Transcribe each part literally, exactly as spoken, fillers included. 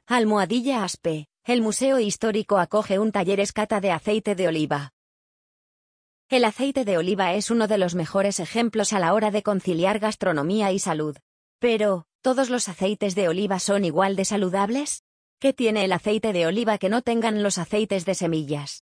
Almohadilla Aspe, el Museo Histórico acoge un taller cata de aceite de oliva. El aceite de oliva es uno de los mejores ejemplos a la hora de conciliar gastronomía y salud. Pero, ¿todos los aceites de oliva son igual de saludables? ¿Qué tiene el aceite de oliva que no tengan los aceites de semillas?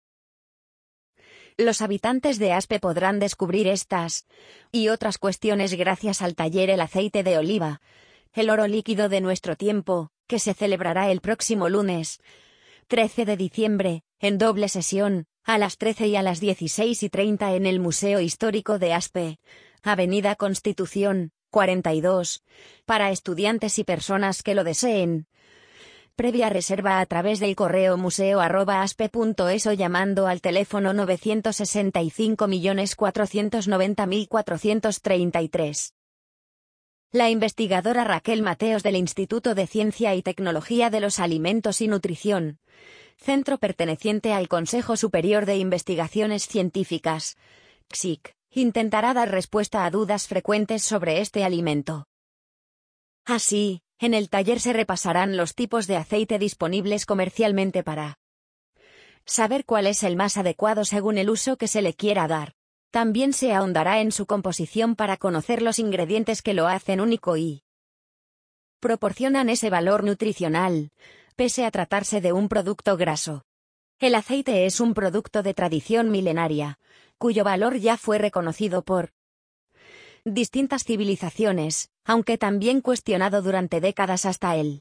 Los habitantes de Aspe podrán descubrir estas y otras cuestiones gracias al taller El aceite de oliva, el oro líquido de nuestro tiempo, que se celebrará el próximo lunes, trece de diciembre, en doble sesión, a las trece y a las dieciséis y treinta en el Museo Histórico de Aspe, Avenida Constitución, cuarenta y dos, para estudiantes y personas que lo deseen. Previa reserva a través del correo museo arroba aspe punto es o llamando al teléfono novecientos sesenta y cinco millones cuatrocientos noventa mil cuatrocientos treinta y tres. La investigadora Raquel Mateos del Instituto de Ciencia y Tecnología de los Alimentos y Nutrición, centro perteneciente al Consejo Superior de Investigaciones Científicas, C S I C, intentará dar respuesta a dudas frecuentes sobre este alimento. Así, en el taller se repasarán los tipos de aceite disponibles comercialmente para saber cuál es el más adecuado según el uso que se le quiera dar. También se ahondará en su composición para conocer los ingredientes que lo hacen único y proporcionan ese valor nutricional, pese a tratarse de un producto graso. El aceite es un producto de tradición milenaria, cuyo valor ya fue reconocido por distintas civilizaciones, aunque también cuestionado durante décadas hasta el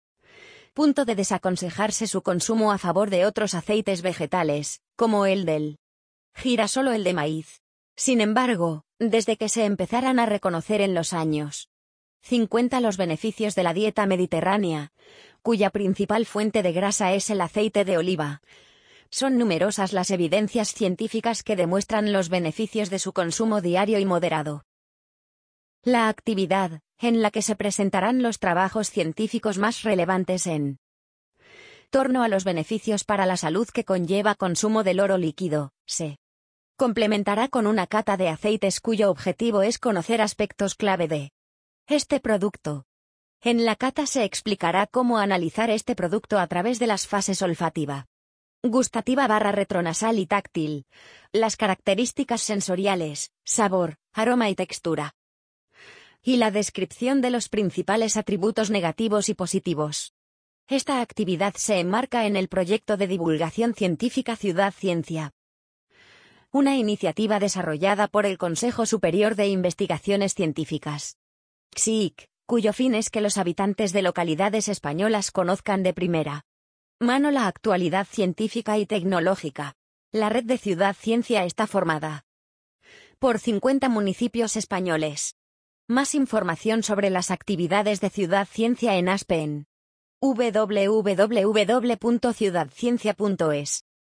punto de desaconsejarse su consumo a favor de otros aceites vegetales, como el del girasol o el de maíz. Sin embargo, desde que se empezaran a reconocer en los años cincuenta los beneficios de la dieta mediterránea, cuya principal fuente de grasa es el aceite de oliva, son numerosas las evidencias científicas que demuestran los beneficios de su consumo diario y moderado. La actividad, en la que se presentarán los trabajos científicos más relevantes en torno a los beneficios para la salud que conlleva consumo del oro líquido, se complementará con una cata de aceites cuyo objetivo es conocer aspectos clave de este producto. En la cata se explicará cómo analizar este producto a través de las fases olfativa, gustativa barra retronasal y táctil, las características sensoriales, sabor, aroma y textura, y la descripción de los principales atributos negativos y positivos. Esta actividad se enmarca en el proyecto de divulgación científica Ciudad Ciencia, una iniciativa desarrollada por el Consejo Superior de Investigaciones Científicas, C S I C, cuyo fin es que los habitantes de localidades españolas conozcan de primera mano la actualidad científica y tecnológica. La red de Ciudad Ciencia está formada por cincuenta municipios españoles. Más información sobre las actividades de Ciudad Ciencia en Aspe en doble u doble u doble u punto ciudad ciencia punto es.